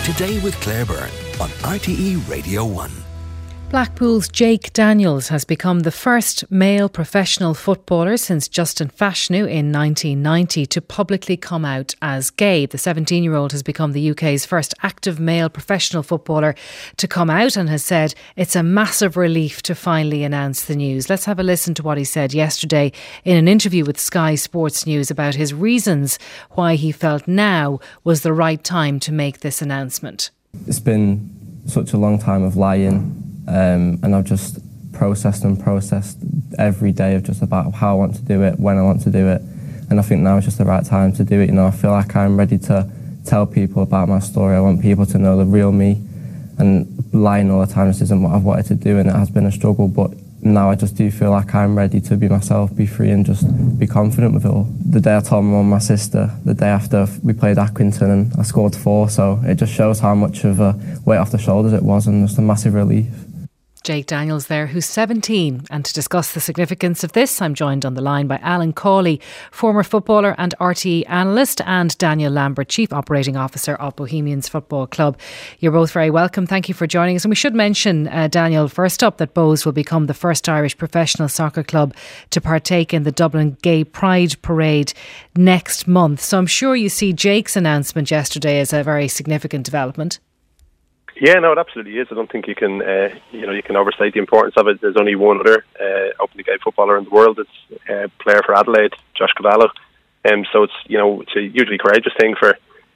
Today with Claire Byrne on RTE Radio 1. Blackpool's Jake Daniels has become the first male professional footballer since Justin Fashanu in 1990 to publicly come out as gay. The 17-year-old has become the UK's first active male professional footballer to come out and has said it's a massive relief to finally announce the news. Let's have a listen to what he said yesterday in an interview with Sky Sports News about his reasons why he felt now was the right time to make this announcement. It's been such a long time of lying. And I've just processed every day of just about how I want to do it, when I want to do it. And I think now is just the right time to do it. You know, I feel like I'm ready to tell people about my story. I want people to know the real me. And lying all the time just isn't what I've wanted to do, and it has been a struggle. But now I just do feel like I'm ready to be myself, be free and just be confident with it all. The day I told my mum and my sister, the day after we played Accrington and I scored 4, so it just shows how much of a weight off the shoulders it was and just a massive relief. Jake Daniels there, who's 17. And to discuss the significance of this, I'm joined on the line by Alan Cawley, former footballer and RTE analyst, and Daniel Lambert, Chief Operating Officer of Bohemians Football Club. You're both very welcome. Thank you for joining us. And we should mention, Daniel, first up, that Bohs will become the first Irish professional soccer club to partake in the Dublin Gay Pride Parade next month. So I'm sure you see Jake's announcement yesterday as a very significant development. Yeah, no, it absolutely is. I don't think you can, you can overstate the importance of it. There's only one other openly gay footballer in the world. It's a player for Adelaide, Josh Cavallo. So it's a hugely courageous thing for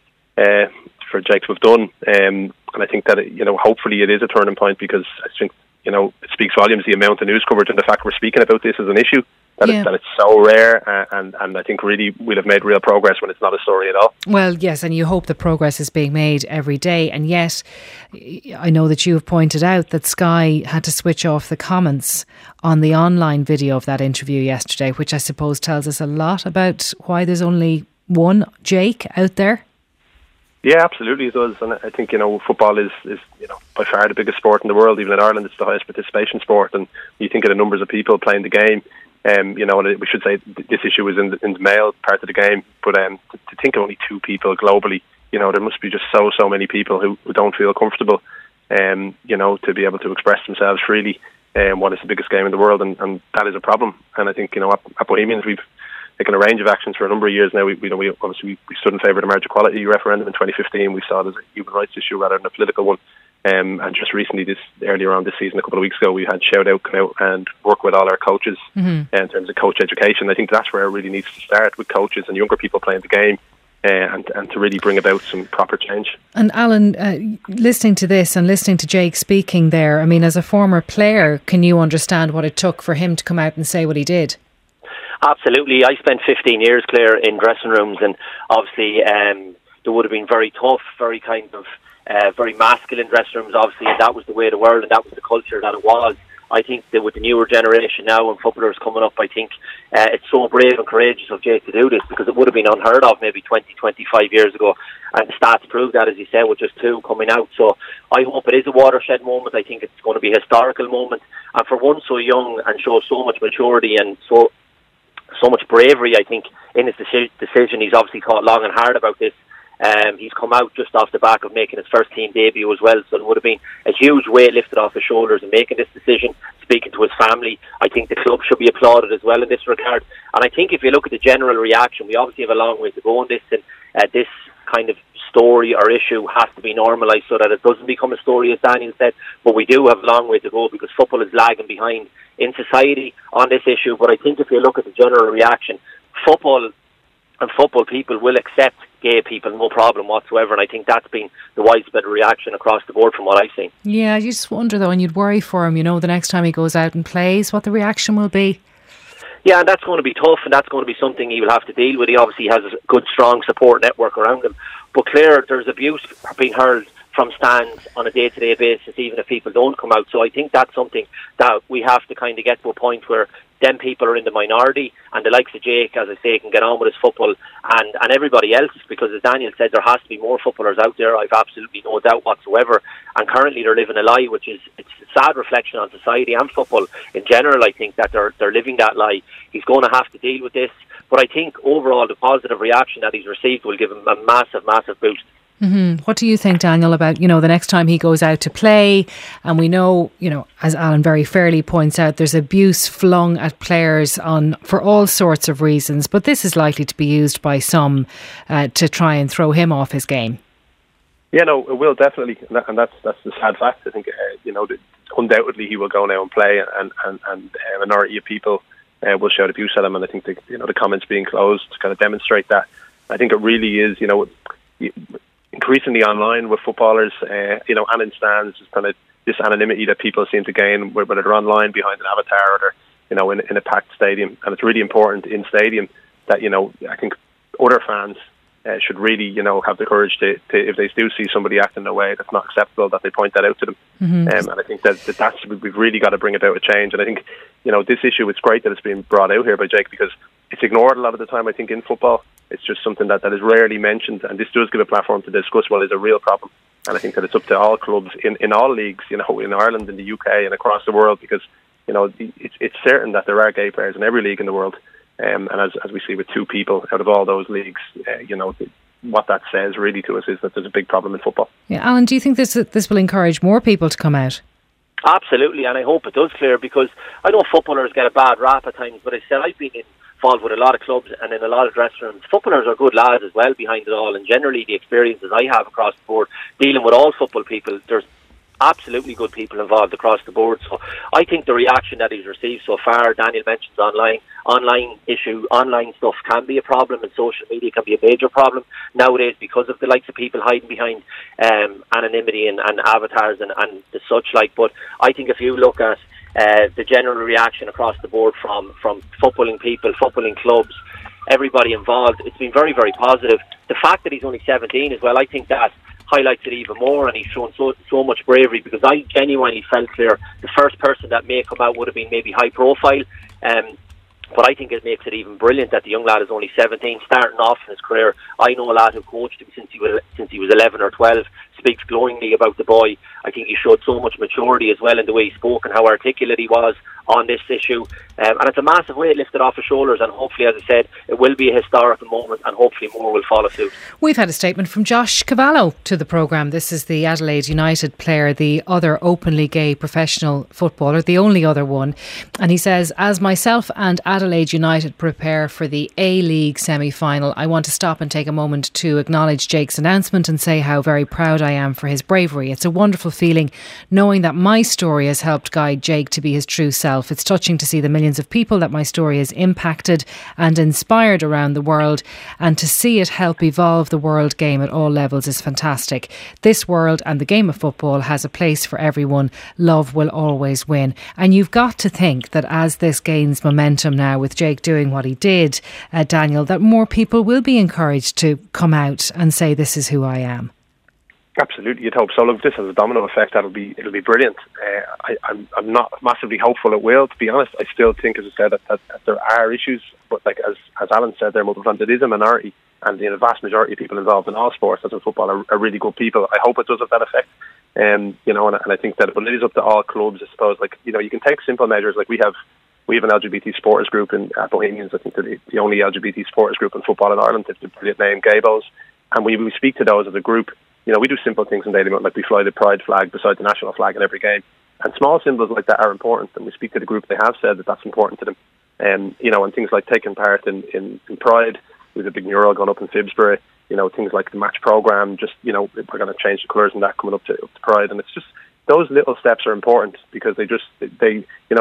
Jake to have done. And I think that hopefully it is a turning point, because I think it speaks volumes, the amount of news coverage and the fact we're speaking about this as an issue. That it's so rare, and I think really we'll have made real progress when it's not a story at all. Well, yes, and you hope the progress is being made every day. And yet, I know that you have pointed out that Sky had to switch off the comments on the online video of that interview yesterday, which I suppose tells us a lot about why there's only one Jake out there. Yeah, absolutely it does. And I think, football is by far the biggest sport in the world. Even in Ireland, it's the highest participation sport. And you think of the numbers of people playing the game. And we should say this issue is in the male part of the game, but to think of only 2 people globally, there must be just so many people who don't feel comfortable, to be able to express themselves freely. What is the biggest game in the world, and that is a problem. And I think at Bohemians we've taken a range of actions for a number of years now. We obviously stood in favour of the marriage equality referendum in 2015. We saw it as a human rights issue rather than a political one. And just recently, earlier on this season, a couple of weeks ago, we had Shout Out come out and work with all our coaches in terms of coach education. I think that's where it really needs to start, with coaches and younger people playing the game, and to really bring about some proper change. And Alan, listening to this and listening to Jake speaking there, I mean, as a former player, can you understand what it took for him to come out and say what he did? Absolutely. I spent 15 years, Claire, in dressing rooms, and obviously there would have been very tough, very kind of very masculine dressing rooms, obviously, and that was the way of the world and that was the culture that it was. I think that with the newer generation now and footballers coming up, I think it's so brave and courageous of Jake to do this, because it would have been unheard of maybe 20, 25 years ago, and the stats prove that, as you said, with just 2 coming out. So I hope it is a watershed moment. I think it's going to be a historical moment, and for one so young and show so much maturity and so much bravery, I think, in his decision. He's obviously thought long and hard about this. He's come out just off the back of making his first team debut as well, so it would have been a huge weight lifted off his shoulders in making this decision, speaking to his family. I think the club should be applauded as well in this regard, and I think if you look at the general reaction, we obviously have a long way to go on this, and this kind of story or issue has to be normalised so that it doesn't become a story, as Daniel said, but we do have a long way to go, because football is lagging behind in society on this issue. But I think if you look at the general reaction, football people will accept gay people, no problem whatsoever, and I think that's been the widespread reaction across the board from what I've seen. Yeah, you just wonder though, and you'd worry for him, the next time he goes out and plays, what the reaction will be. Yeah, and that's going to be tough, and that's going to be something he will have to deal with. He obviously has a good, strong support network around him, but Claire, there's abuse being hurled from stands on a day-to-day basis, even if people don't come out. So I think that's something that we have to kind of get to a point where them people are in the minority, and the likes of Jake, as I say, can get on with his football, and everybody else, because as Daniel said, there has to be more footballers out there. I've absolutely no doubt whatsoever, and currently they're living a lie, which is, it's a sad reflection on society and football in general. I think that they're living that lie. He's going to have to deal with this, but I think overall the positive reaction that he's received will give him a massive boost. Mm-hmm. What do you think, Daniel, about, the next time he goes out to play? And we know, as Alan very fairly points out, there's abuse flung at players for all sorts of reasons. But this is likely to be used by some to try and throw him off his game. Yeah, no, it will definitely, and that's the sad fact. I think undoubtedly he will go now and play, and a minority of people will shout abuse at him. And I think the comments being closed kind of demonstrate that. I think it really is, increasingly online with footballers, and in stands, just kind of this anonymity that people seem to gain, whether they're online behind an avatar or they're, in a packed stadium. And it's really important in stadium that, I think other fans should really, have the courage to if they do see somebody acting in a way that's not acceptable, that they point that out to them. Mm-hmm. And I think that's we've really got to bring about a change. And I think, this issue, it's great that it's being brought out here by Jake, because it's ignored a lot of the time, I think, in football. It's just something that is rarely mentioned, and this does give a platform to discuss what is a real problem. And I think that it's up to all clubs in all leagues, in Ireland, in the UK, and across the world, because it's certain that there are gay players in every league in the world. And as we see with 2 people out of all those leagues, what that says really to us is that there's a big problem in football. Yeah, Alan, do you think this will encourage more people to come out? Absolutely, and I hope it does, Claire, because I know footballers get a bad rap at times, but I said I've been involved with a lot of clubs and in a lot of dressing rooms. Footballers are good lads as well behind it all, and generally the experiences I have across the board dealing with all football people, there's absolutely good people involved across the board. So I think the reaction that he's received so far, Daniel mentions online stuff can be a problem, and social media can be a major problem nowadays because of the likes of people hiding behind anonymity and avatars and the such like. But I think if you look at the general reaction across the board from footballing people, footballing clubs, everybody involved, it's been very, very positive. The fact that he's only 17 as well, I think that highlights it even more, and he's shown so much bravery, because I genuinely felt clear the first person that may come out would have been maybe high profile, but I think it makes it even brilliant that the young lad is only 17, starting off in his career. I know a lad who coached him since he was 11 or 12, speaks glowingly about the boy. I think he showed so much maturity as well in the way he spoke and how articulate he was on this issue, and it's a massive weight lifted off his shoulders, and hopefully, as I said, it will be a historical moment, and hopefully more will follow suit. We've had a statement from Josh Cavallo to the programme. This is the Adelaide United player, the other openly gay professional footballer, the only other one, and he says, as myself and Adelaide United prepare for the A-League semi-final, I want to stop and take a moment to acknowledge Jake's announcement and say how very proud I am for his bravery. It's a wonderful feeling knowing that my story has helped guide Jake to be his true self. It's touching to see the millions of people that my story has impacted and inspired around the world, and to see it help evolve the world game at all levels is fantastic. This world and the game of football has a place for everyone. Love will always win. And you've got to think that as this gains momentum now with Jake doing what he did, Daniel, that more people will be encouraged to come out and say, this is who I am. Absolutely, you'd hope so. Look, this has a domino effect. It'll be brilliant. I'm not massively hopeful it will, to be honest. I still think, as I said, that there are issues, but like as Alan said there multiple times, it is a minority, and the vast majority of people involved in all sports, as in football, are really good people. I hope it does have that effect. And I think that, but it is up to all clubs, I suppose. Like, you can take simple measures. Like we have an LGBT supporters group at Bohemians. I think they're the only LGBT supporters group in football in Ireland. It's the brilliant name, Gaybos. And we speak to those as a group. We do simple things in daily, like we fly the pride flag beside the national flag in every game. And small symbols like that are important. And we speak to the group, they have said that that's important to them. And things like taking part in Pride, with a big mural going up in Phibsborough, things like the match programme, just, we're going to change the colours and that coming up to Pride. And it's just, those little steps are important, because they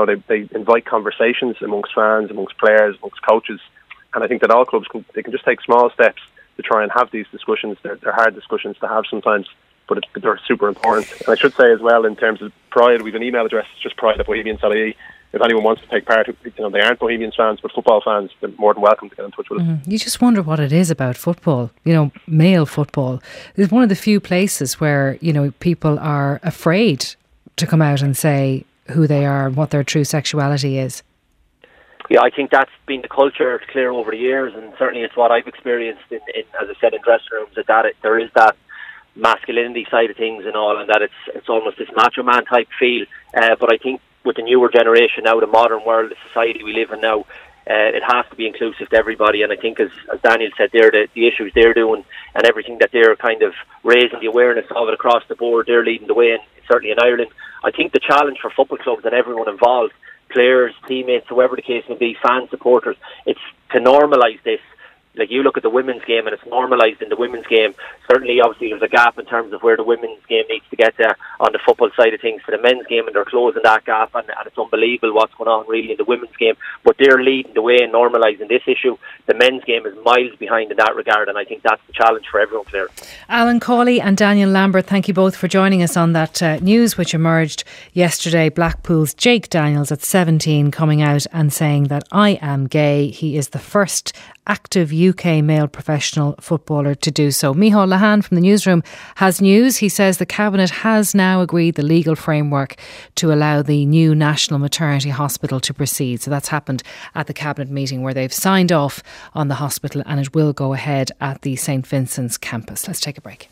invite conversations amongst fans, amongst players, amongst coaches. And I think that all clubs can just take small steps to try and have these discussions. They're hard discussions to have sometimes, but they're super important. And I should say as well, in terms of Pride, we have an email address, it's just pride@bohemians.ie. If anyone wants to take part, they aren't Bohemians fans, but football fans, they're more than welcome to get in touch with us. You just wonder what it is about football, male football. It's one of the few places where, people are afraid to come out and say who they are and what their true sexuality is. Yeah, I think that's been the culture clear over the years, and certainly it's what I've experienced in as I said, in dressing rooms, that there is that masculinity side of things and all, and that it's almost this macho man type feel. But I think with the newer generation now, the modern world, the society we live in now, it has to be inclusive to everybody. And I think, as Daniel said there, the issues they're doing and everything that they're kind of raising the awareness of it across the board, they're leading the way, and certainly in Ireland. I think the challenge for football clubs and everyone involved, players, teammates, whoever the case may be, fans, supporters, it's to normalise this. Like, you look at the women's game and it's normalised in the women's game. Certainly, obviously, there's a gap in terms of where the women's game needs to get there on the football side of things for the men's game, and they're closing that gap, and it's unbelievable what's going on really in the women's game. But they're leading the way in normalising this issue. The men's game is miles behind in that regard, and I think that's the challenge for everyone, Claire. Alan Cawley and Daniel Lambert, thank you both for joining us on that news which emerged yesterday. Blackpool's Jake Daniels at 17 coming out and saying that I am gay. He is the first active UK male professional footballer to do so. Micheál Lehane from the newsroom has news. He says the Cabinet has now agreed the legal framework to allow the new National Maternity Hospital to proceed. So that's happened at the Cabinet meeting, where they've signed off on the hospital, and it will go ahead at the St Vincent's campus. Let's take a break.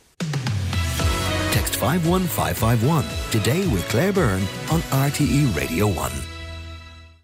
Text 51551 today with Claire Byrne on RTE Radio 1.